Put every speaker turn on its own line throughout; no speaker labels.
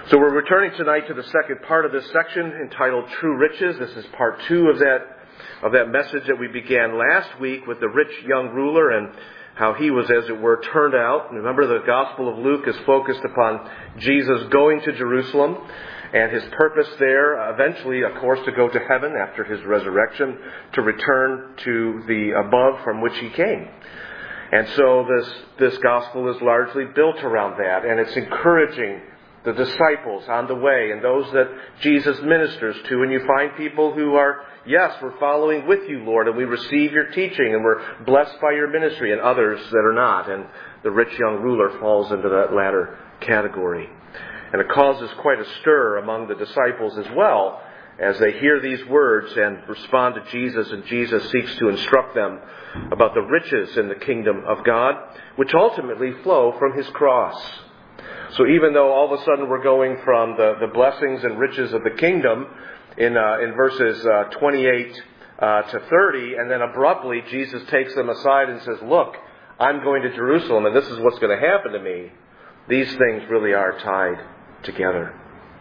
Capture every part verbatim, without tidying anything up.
So we're returning tonight to the second part of this section entitled True Riches. This is part two of that of that message that we began last week with the rich young ruler and how he was, as it were, turned out. Remember, the Gospel of Luke is focused upon Jesus going to Jerusalem and his purpose there, eventually, of course, to go to heaven after his resurrection, to return to the above from which he came. And so this, this Gospel is largely built around that, and it's encouraging the disciples on the way and those that Jesus ministers to. And you find people who are, yes, we're following with you, Lord, and we receive your teaching and we're blessed by your ministry, and others that are not. And the rich young ruler falls into that latter category. And it causes quite a stir among the disciples as well as they hear these words and respond to Jesus, and Jesus seeks to instruct them about the riches in the kingdom of God, which ultimately flow from his cross. So even though all of a sudden we're going from the, the blessings and riches of the kingdom in uh, in verses uh, twenty-eight uh, to thirty, and then abruptly Jesus takes them aside and says, look, I'm going to Jerusalem and this is what's going to happen to me. These things really are tied together.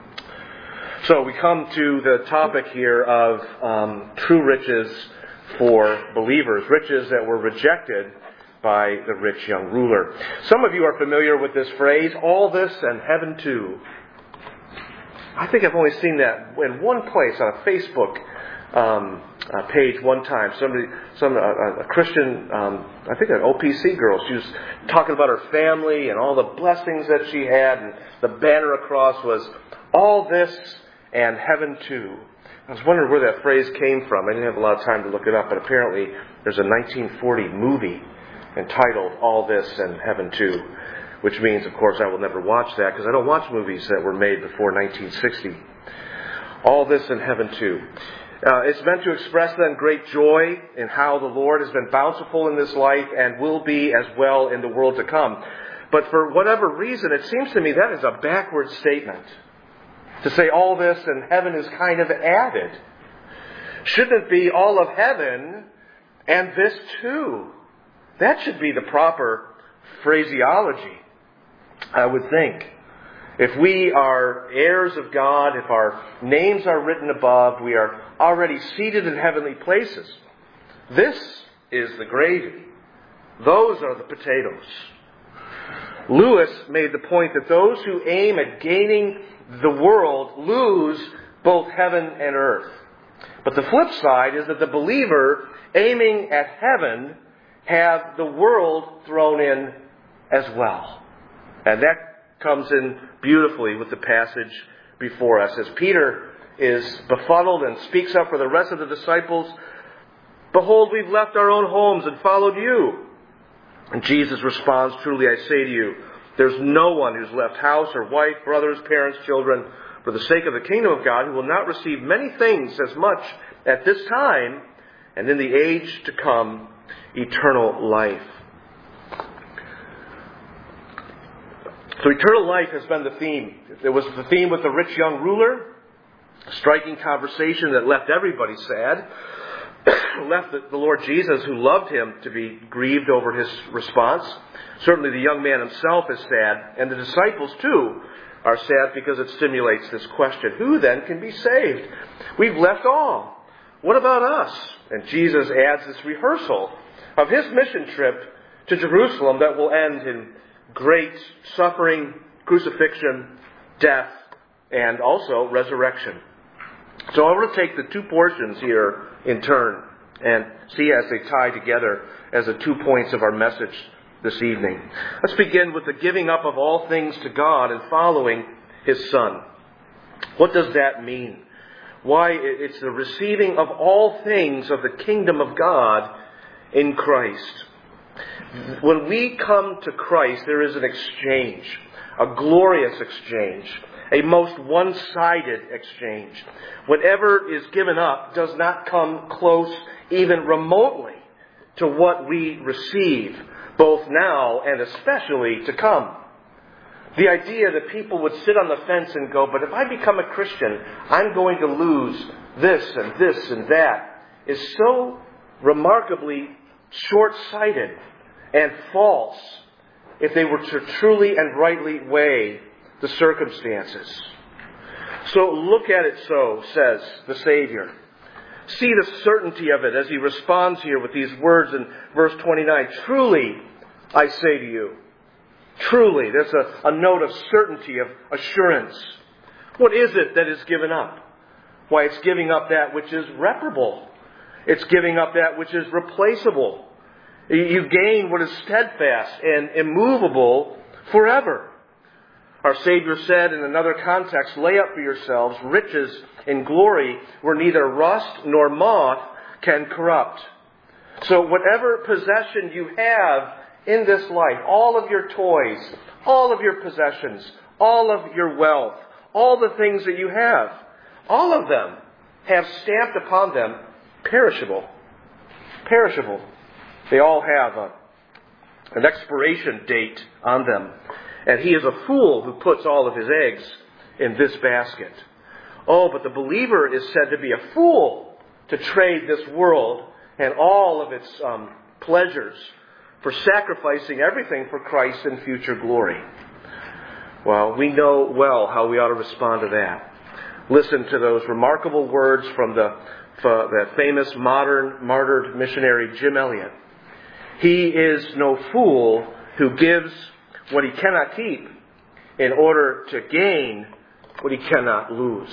So we come to the topic here of um, true riches for believers, riches that were rejected by the rich young ruler. Some of you are familiar with this phrase, all this and heaven too. I think I've only seen that in one place on a Facebook um, uh, page one time. Somebody, some uh, a Christian, um, I think an O P C girl, she was talking about her family and all the blessings that she had, and the banner across was, all this and heaven too. I was wondering where that phrase came from. I didn't have a lot of time to look it up, but apparently there's a nineteen forty movie entitled All This and Heaven Too, which means, of course, I will never watch that because I don't watch movies that were made before nineteen sixty. All This and Heaven Too. Uh, it's meant to express then great joy in how the Lord has been bountiful in this life and will be as well in the world to come. But for whatever reason, it seems to me that is a backward statement. To say all this and heaven is kind of added. Shouldn't it be all of heaven and this too? That should be the proper phraseology, I would think. If we are heirs of God, if our names are written above, we are already seated in heavenly places. This is the gravy. Those are the potatoes. Lewis made the point that those who aim at gaining the world lose both heaven and earth. But the flip side is that the believer aiming at heaven have the world thrown in as well. And that comes in beautifully with the passage before us. As Peter is befuddled and speaks up for the rest of the disciples, behold, we've left our own homes and followed you. And Jesus responds, truly I say to you, there's no one who's left house or wife, brothers, parents, children, for the sake of the kingdom of God, who will not receive many things as much at this time, and in the age to come, eternal life. So eternal life has been the theme. It was the theme with the rich young ruler, a striking conversation that left everybody sad. Left the Lord Jesus, who loved him, to be grieved over his response. Certainly the young man himself is sad, and the disciples too are sad because it stimulates this question. Who then can be saved? We've left all. What about us? And Jesus adds this rehearsal of his mission trip to Jerusalem that will end in great suffering, crucifixion, death, and also resurrection. So I want to take the two portions here in turn and see as they tie together as the two points of our message this evening. Let's begin with the giving up of all things to God and following his Son. What does that mean? Why, it's the receiving of all things of the kingdom of God in Christ. When we come to Christ, there is an exchange, a glorious exchange, a most one-sided exchange. Whatever is given up does not come close even remotely to what we receive, both now and especially to come. The idea that people would sit on the fence and go, but if I become a Christian, I'm going to lose this and this and that, is so remarkably short-sighted and false if they were to truly and rightly weigh the circumstances. So look at it so, says the Savior. See the certainty of it as he responds here with these words in verse twenty-nine. Truly, I say to you. Truly, there's a, a note of certainty, of assurance. What is it that is given up? Why, it's giving up that which is reparable. It's giving up that which is replaceable. You gain what is steadfast and immovable forever. Our Savior said in another context, lay up for yourselves riches in glory where neither rust nor moth can corrupt. So whatever possession you have in this life, all of your toys, all of your possessions, all of your wealth, all the things that you have, all of them have stamped upon them perishable. Perishable. They all have a, an expiration date on them. And he is a fool who puts all of his eggs in this basket. Oh, but the believer is said to be a fool to trade this world and all of its um, pleasures for sacrificing everything for Christ and future glory. Well, we know well how we ought to respond to that. Listen to those remarkable words from the, uh, the famous modern martyred missionary Jim Elliot. He is no fool who gives what he cannot keep in order to gain what he cannot lose.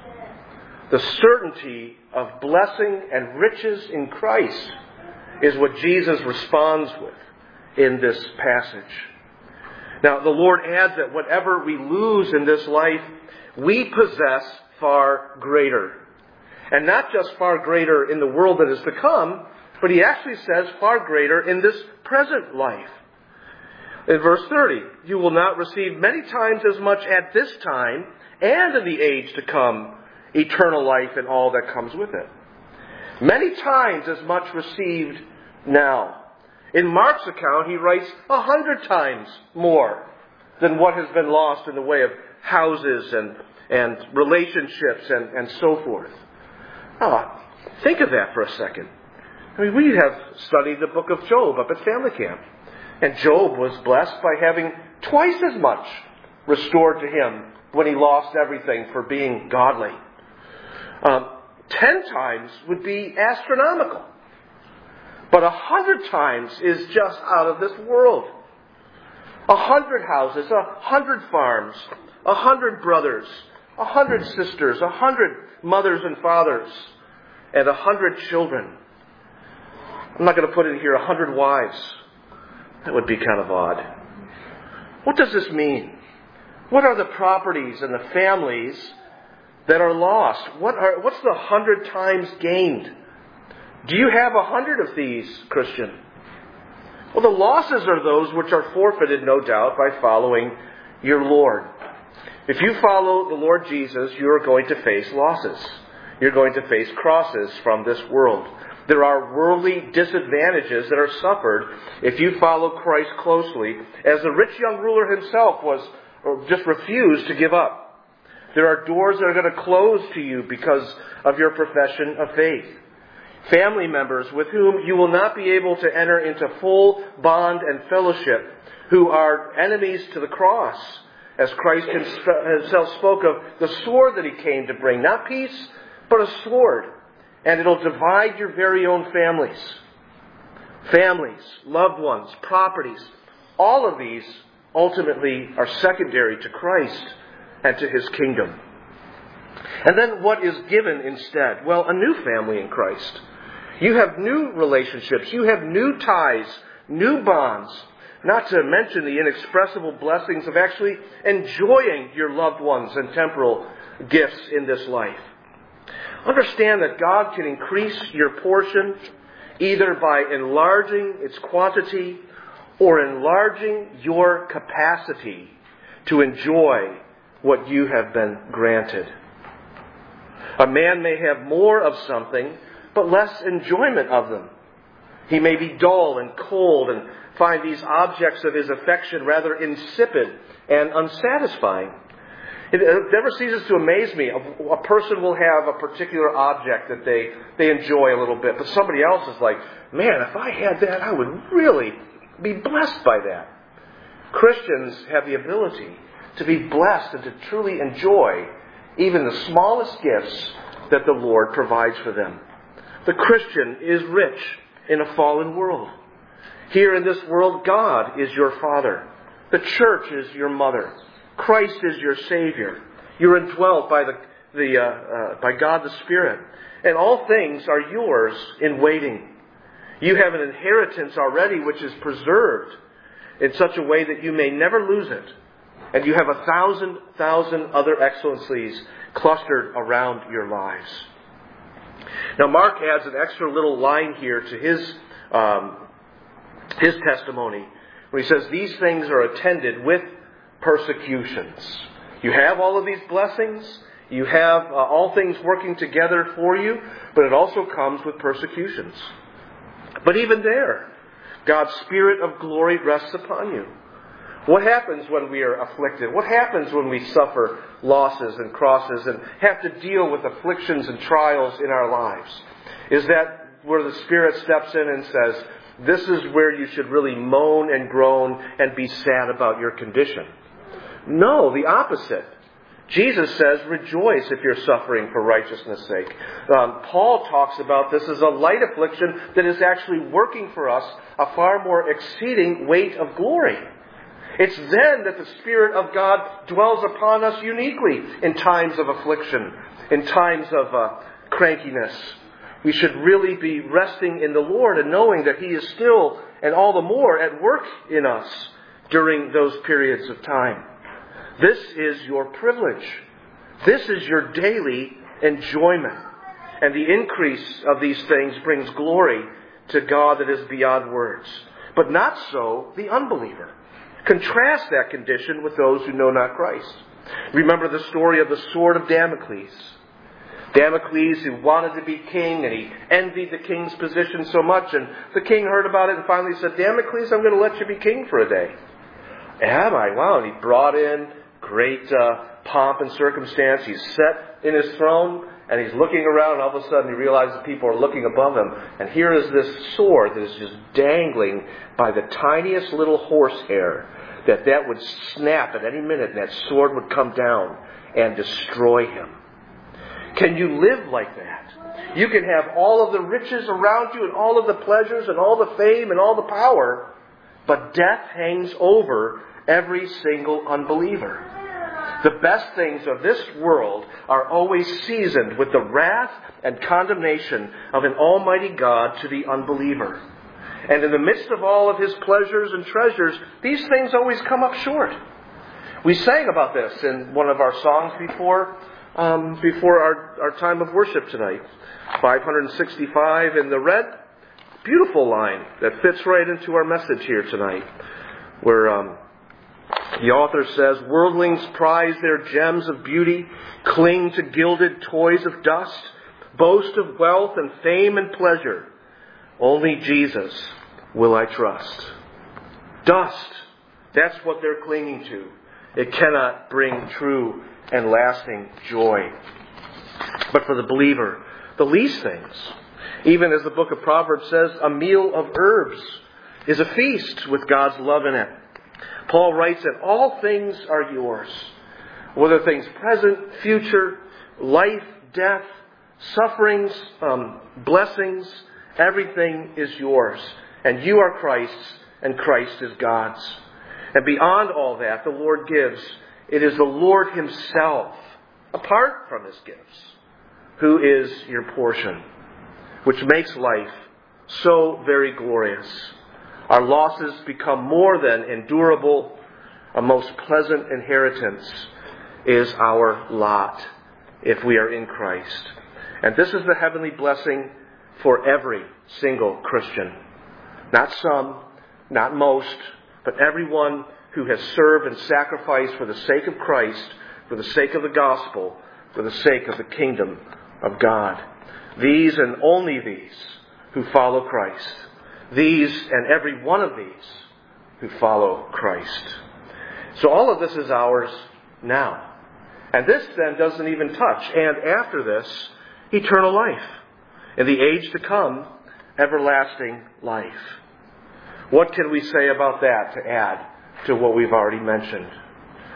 The certainty of blessing and riches in Christ is what Jesus responds with in this passage. Now, the Lord adds that whatever we lose in this life, we possess far greater. And not just far greater in the world that is to come, but he actually says far greater in this present life. In verse thirty, you will not receive many times as much at this time and in the age to come, eternal life and all that comes with it. Many times as much received now. In Mark's account, he writes a hundred times more than what has been lost in the way of houses and, and relationships and, and so forth. Oh, think of that for a second. I mean, we have studied the book of Job up at family camp. And Job was blessed by having twice as much restored to him when he lost everything for being godly. Um, ten times would be astronomical. But a hundred times is just out of this world. A hundred houses, a hundred farms, a hundred brothers, a hundred sisters, a hundred mothers and fathers, and a hundred children. I'm not going to put in here a hundred wives. That would be kind of odd. What does this mean? What are the properties and the families that are lost? What are, what's the hundred times gained? Do you have a hundred of these, Christian? Well, the losses are those which are forfeited, no doubt, by following your Lord. If you follow the Lord Jesus, you are going to face losses. You're going to face crosses from this world. There are worldly disadvantages that are suffered if you follow Christ closely, as the rich young ruler himself was or just refused to give up. There are doors that are going to close to you because of your profession of faith. Family members with whom you will not be able to enter into full bond and fellowship, who are enemies to the cross, as Christ himself spoke of the sword that he came to bring. Not peace, but a sword. And it'll divide your very own families. Families, loved ones, properties. All of these ultimately are secondary to Christ and to his kingdom. And then what is given instead? Well, a new family in Christ. You have new relationships. You have new ties, new bonds. Not to mention the inexpressible blessings of actually enjoying your loved ones and temporal gifts in this life. Understand that God can increase your portion either by enlarging its quantity or enlarging your capacity to enjoy what you have been granted. A man may have more of something, but less enjoyment of them. He may be dull and cold and find these objects of his affection rather insipid and unsatisfying. It never ceases to amaze me. A person will have a particular object that they, they enjoy a little bit, but somebody else is like, man, if I had that, I would really be blessed by that. Christians have the ability to be blessed and to truly enjoy even the smallest gifts that the Lord provides for them. The Christian is rich in a fallen world. Here in this world, God is your Father. The church is your mother. Christ is your Savior. You're indwelt by the, the uh, uh, by God the Spirit. And all things are yours in waiting. You have an inheritance already which is preserved in such a way that you may never lose it. And you have a thousand, thousand other excellencies clustered around your lives. Now Mark adds an extra little line here to his um, his testimony, where he says these things are attended with persecutions. You have all of these blessings. You have uh, all things working together for you, but it also comes with persecutions. But even there, God's Spirit of glory rests upon you. What happens when we are afflicted? What happens when we suffer losses and crosses and have to deal with afflictions and trials in our lives? Is that where the Spirit steps in and says, this is where you should really moan and groan and be sad about your condition? No, the opposite. Jesus says, rejoice if you're suffering for righteousness' sake. Um, Paul talks about this as a light affliction that is actually working for us a far more exceeding weight of glory. It's then that the Spirit of God dwells upon us uniquely in times of affliction, in times of uh, crankiness. We should really be resting in the Lord and knowing that He is still and all the more at work in us during those periods of time. This is your privilege. This is your daily enjoyment. And the increase of these things brings glory to God that is beyond words. But not so the unbeliever. Contrast that condition with those who know not Christ. Remember the story of the sword of Damocles. Damocles, who wanted to be king, and he envied the king's position so much, and the king heard about it and finally said, Damocles, I'm going to let you be king for a day. Am I? Wow. And he brought in great uh, pomp and circumstance. He's set in his throne, and he's looking around, and all of a sudden he realizes people are looking above him. And here is this sword that is just dangling by the tiniest little horsehair, that that would snap at any minute, and that sword would come down and destroy him. Can you live like that? You can have all of the riches around you and all of the pleasures and all the fame and all the power, but death hangs over every single unbeliever. The best things of this world are always seasoned with the wrath and condemnation of an almighty God to the unbeliever. And in the midst of all of His pleasures and treasures, these things always come up short. We sang about this in one of our songs before um, before our, our time of worship tonight. five sixty-five in the red. Beautiful line that fits right into our message here tonight, where um, the author says, worldlings prize their gems of beauty, cling to gilded toys of dust, boast of wealth and fame and pleasure. Only Jesus will I trust. Dust. That's what they're clinging to. It cannot bring true and lasting joy. But for the believer, the least things, even as the book of Proverbs says, a meal of herbs is a feast with God's love in it. Paul writes that all things are yours, whether things present, future, life, death, sufferings, um, blessings, everything is yours. And you are Christ's, and Christ is God's. And beyond all that, the Lord gives. It is the Lord Himself, apart from His gifts, who is your portion, which makes life so very glorious. Our losses become more than endurable. A most pleasant inheritance is our lot if we are in Christ. And this is the heavenly blessing for every single Christian. Not some, not most, but everyone who has served and sacrificed for the sake of Christ, for the sake of the gospel, for the sake of the kingdom of God. These and only these who follow Christ. These and every one of these who follow Christ. So all of this is ours now. And this then doesn't even touch, and after this, eternal life. In the age to come, everlasting life. What can we say about that to add to what we've already mentioned?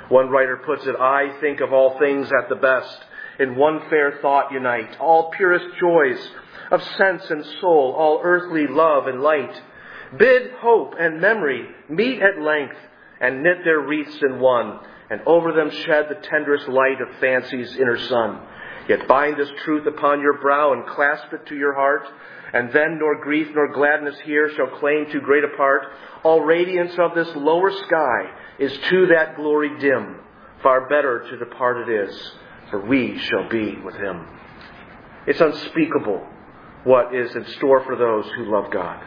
One writer puts it, I think of all things at the best. In one fair thought unite all purest joys of sense and soul, all earthly love and light. Bid hope and memory meet at length and knit their wreaths in one, and over them shed the tenderest light of fancy's inner sun. Yet bind this truth upon your brow and clasp it to your heart, and then nor grief nor gladness here shall claim too great a part. All radiance of this lower sky is to that glory dim. Far better to depart it is, for we shall be with Him. It's unspeakable what is in store for those who love God.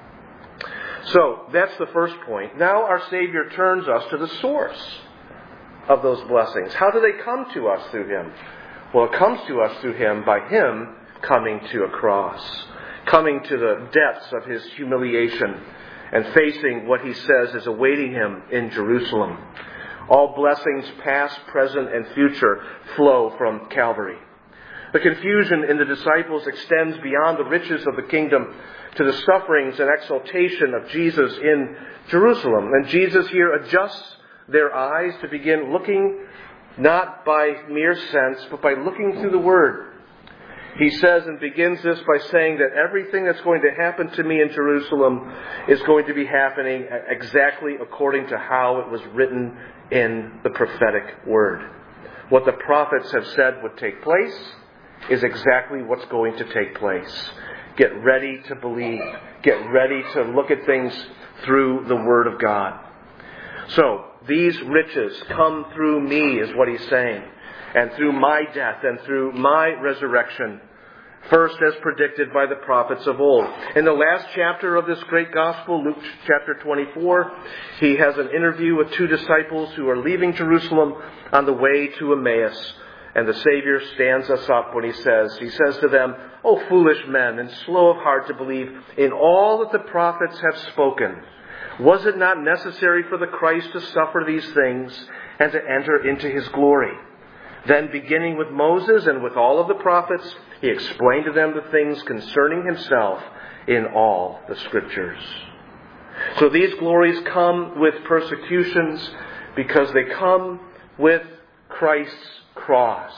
So, that's the first point. Now our Savior turns us to the source of those blessings. How do they come to us through Him? Well, it comes to us through Him by Him coming to a cross, coming to the depths of His humiliation and facing what He says is awaiting Him in Jerusalem. All blessings, past, present, and future, flow from Calvary. The confusion in the disciples extends beyond the riches of the kingdom to the sufferings and exaltation of Jesus in Jerusalem. And Jesus here adjusts their eyes to begin looking not by mere sense, but by looking through the Word. He says and begins this by saying that everything that's going to happen to me in Jerusalem is going to be happening exactly according to how it was written in the prophetic Word. What the prophets have said would take place is exactly what's going to take place. Get ready to believe. Get ready to look at things through the Word of God. So, these riches come through me, is what he's saying. And through my death and through my resurrection. First, as predicted by the prophets of old. In the last chapter of this great gospel, Luke chapter twenty-four, he has an interview with two disciples who are leaving Jerusalem on the way to Emmaus. And the Savior stands us up when he says, he says to them, O foolish men, and slow of heart to believe in all that the prophets have spoken. Was it not necessary for the Christ to suffer these things and to enter into His glory? Then, beginning with Moses and with all of the prophets, he explained to them the things concerning himself in all the Scriptures. So these glories come with persecutions because they come with Christ's cross.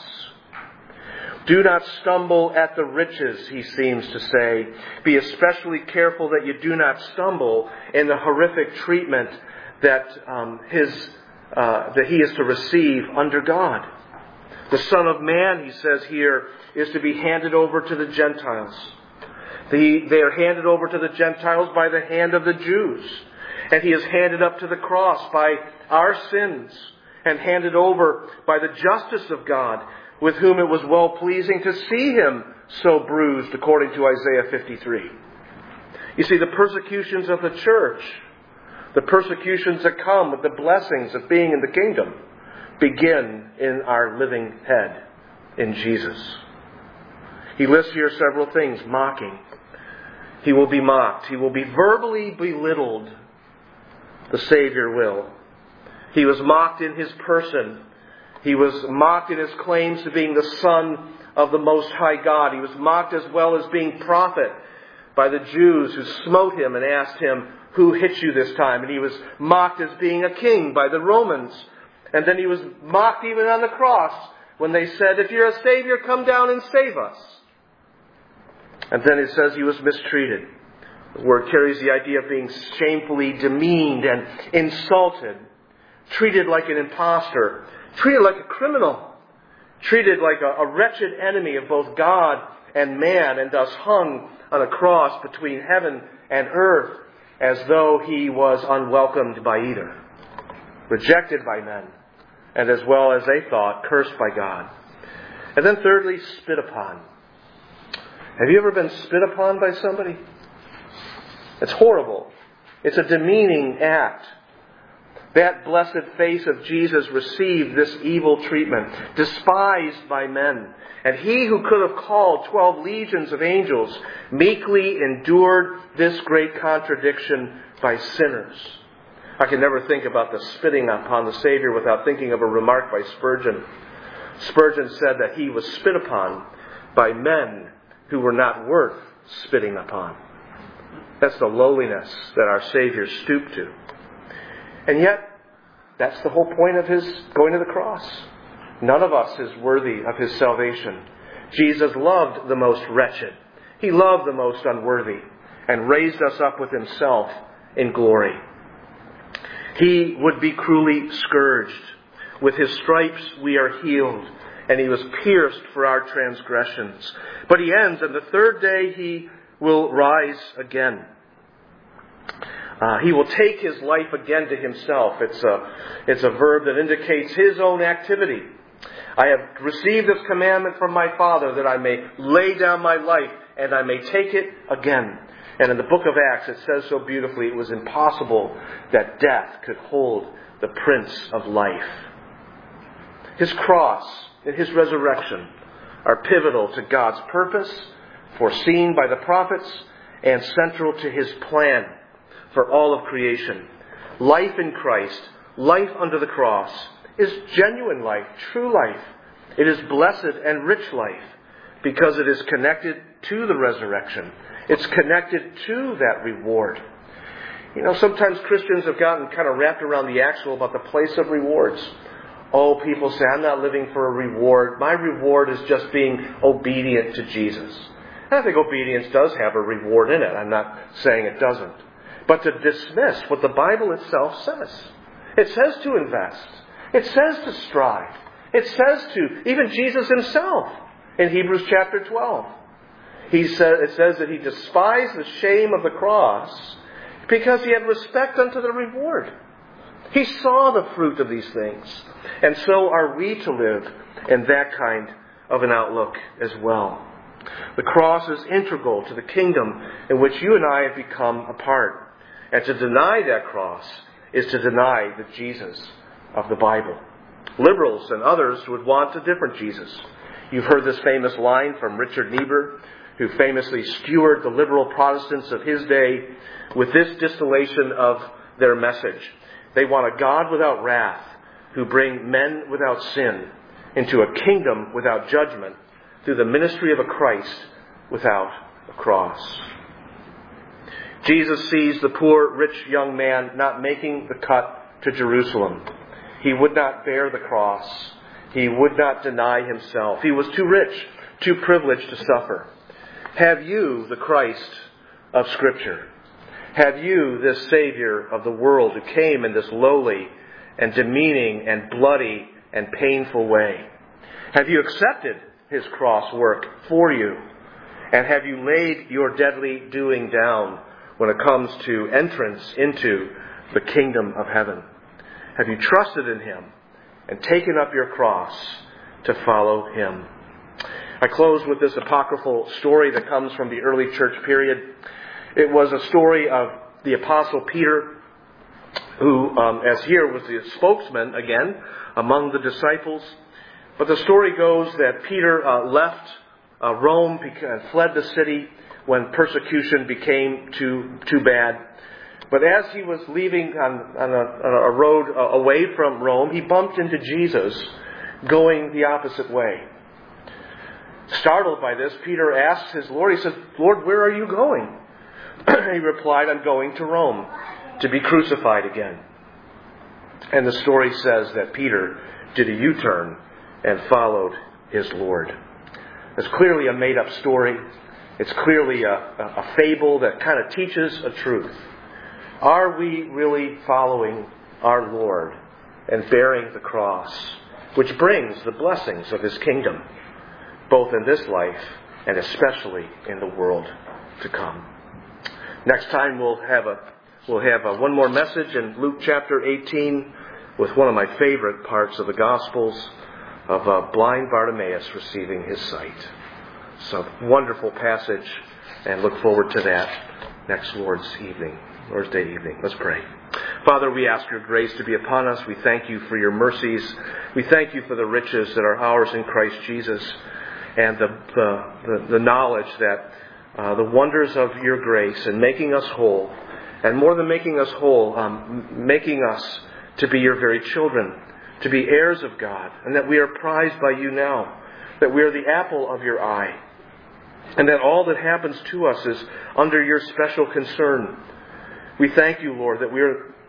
Do not stumble at the riches, he seems to say. Be especially careful that you do not stumble in the horrific treatment that um, his uh, that he is to receive under God. The Son of Man, he says here, is to be handed over to the Gentiles. The, they are handed over to the Gentiles by the hand of the Jews. And he is handed up to the cross by our sins and handed over by the justice of God, with whom it was well-pleasing to see him so bruised, according to Isaiah fifty-three. You see, the persecutions of the church, the persecutions that come with the blessings of being in the kingdom, begin in our living head, in Jesus. He lists here several things. Mocking. He will be mocked. He will be verbally belittled. The Savior will. He was mocked in His person. He was mocked in His claims to being the Son of the Most High God. He was mocked as well as being prophet by the Jews who smote Him and asked Him, who hit you this time? And He was mocked as being a king by the Romans. And then He was mocked even on the cross when they said, if you're a Savior, come down and save us. And then it says He was mistreated. The word carries the idea of being shamefully demeaned and insulted, treated like an imposter, treated like a criminal, treated like a, a wretched enemy of both God and man, and thus hung on a cross between heaven and earth as though He was unwelcomed by either, rejected by men, and as well as they thought, cursed by God. And then thirdly, spit upon. Have you ever been spit upon by somebody? It's horrible. It's a demeaning act. That blessed face of Jesus received this evil treatment, despised by men. And He who could have called twelve legions of angels meekly endured this great contradiction by sinners. I can never think about the spitting upon the Savior without thinking of a remark by Spurgeon. Spurgeon said that He was spit upon by men who were not worth spitting upon. That's the lowliness that our Savior stooped to. And yet, That's the whole point of His going to the cross. None of us is worthy of His salvation. Jesus loved the most wretched. He loved the most unworthy and raised us up with Himself in glory. He would be cruelly scourged. With His stripes we are healed, and He was pierced for our transgressions. But He ends, and the third day He will rise again. Uh, he will take His life again to Himself. It's a, it's a verb that indicates His own activity. I have received this commandment from my Father that I may lay down my life and I may take it again. And in the book of Acts it says so beautifully, it was impossible that death could hold the Prince of Life. His cross and His resurrection are pivotal to God's purpose, foreseen by the prophets, and central to His plan for all of creation. Life in Christ, life under the cross, is genuine life, true life. It is blessed and rich life because it is connected to the resurrection. It's connected to that reward. You know, sometimes Christians have gotten kind of wrapped around the axle about the place of rewards. Oh, people say, I'm not living for a reward. My reward is just being obedient to Jesus. And I think obedience does have a reward in it. I'm not saying it doesn't. But to dismiss what the Bible itself says. It says to invest. It says to strive. It says to, even Jesus Himself in Hebrews chapter twelve. He says, it says that He despised the shame of the cross because He had respect unto the reward. He saw the fruit of these things. And so are we to live in that kind of an outlook as well. The cross is integral to the kingdom in which you and I have become a part. And to deny that cross is to deny the Jesus of the Bible. Liberals and others would want a different Jesus. You've heard this famous line from Richard Niebuhr, who famously skewered the liberal Protestants of his day with this distillation of their message. They want a God without wrath, who bring men without sin into a kingdom without judgment through the ministry of a Christ without a cross. Jesus sees the poor, rich young man not making the cut to Jerusalem. He would not bear the cross. He would not deny Himself. He was too rich, too privileged to suffer. Have you the Christ of Scripture? Have you this Savior of the world who came in this lowly and demeaning and bloody and painful way? Have you accepted His cross work for you? And have you laid your deadly doing down when it comes to entrance into the kingdom of heaven? Have you trusted in Him and taken up your cross to follow Him? I close with this apocryphal story that comes from the early church period. It was a story of the Apostle Peter, who, um, as here, was the spokesman, again, among the disciples. But the story goes that Peter uh, left uh, Rome and fled the city when persecution became too too bad. But as he was leaving on, on, a, on a road uh, away from Rome, he bumped into Jesus going the opposite way. Startled by this, Peter asked his Lord, he says, Lord, where are you going? He replied, I'm going to Rome to be crucified again. And the story says that Peter did a U-turn and followed his Lord. It's clearly a made-up story. It's clearly a, a, a fable that kind of teaches a truth. Are we really following our Lord and bearing the cross, which brings the blessings of His kingdom, both in this life and especially in the world to come? Next time we'll have a we'll have a, one more message in Luke chapter eighteen with one of my favorite parts of the Gospels of uh, blind Bartimaeus receiving his sight. So wonderful passage, and look forward to that next Lord's evening, Lord's Day evening. Let's pray. Father, we ask your grace to be upon us. We thank you for your mercies. We thank you for the riches that are ours in Christ Jesus, and the the, the, the knowledge that uh, the wonders of your grace in making us whole, and more than making us whole, um, making us to be your very children, to be heirs of God, and that we are prized by you now, that we are the apple of your eye, and that all that happens to us is under your special concern. We thank you, Lord, that we are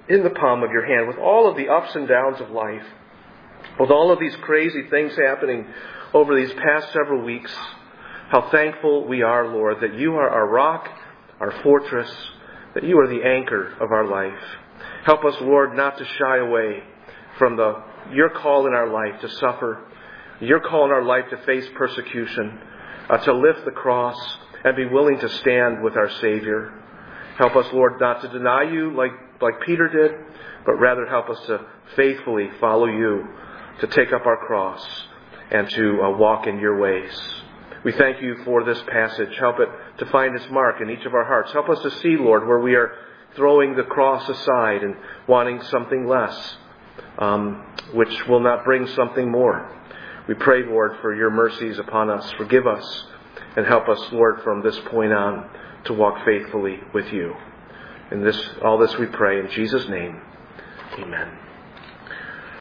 in the palm of your hand with all of the ups and downs of life, with all of these crazy things happening over these past several weeks. How thankful we are, Lord, that you are our rock, our fortress, that you are the anchor of our life. Help us, Lord, not to shy away from the your call in our life to suffer, your call in our life to face persecution, uh, to lift the cross and be willing to stand with our Savior. Help us, Lord, not to deny you like, like Peter did, but rather help us to faithfully follow you, to take up our cross and to uh, walk in your ways. We thank you for this passage. Help it to find its mark in each of our hearts. Help us to see, Lord, where we are throwing the cross aside and wanting something less, um, which will not bring something more. We pray, Lord, for your mercies upon us. Forgive us and help us, Lord, from this point on to walk faithfully with you. In this, all this we pray in Jesus' name. Amen.